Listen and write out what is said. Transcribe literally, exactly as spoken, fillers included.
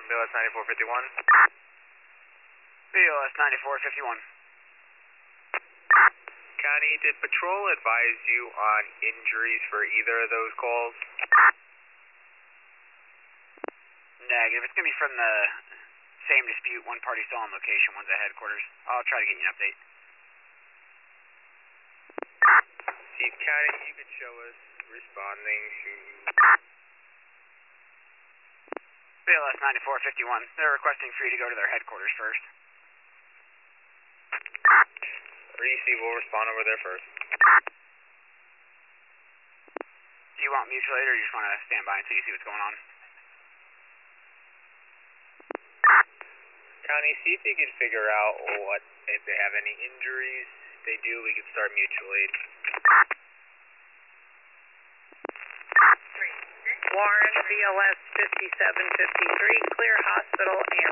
B L S ninety-four fifty-one. B L S ninety-four fifty-one. County, did patrol advise you on injuries for either of those calls? Negative. It's going to be from the same dispute. One party still on location, one's at headquarters. I'll try to get you an update. Chief County, you could show us responding to B L S ninety-four fifty-one. They're requesting for you to go to their headquarters first. Receive, we'll respond over there first. Do you want mutual aid or you just want to stand by until you see what's going on? County, see if you can figure out what, if they have any injuries. If they do, we can start mutual aid. Warren, B L S fifty-seven fifty-three, clear hospital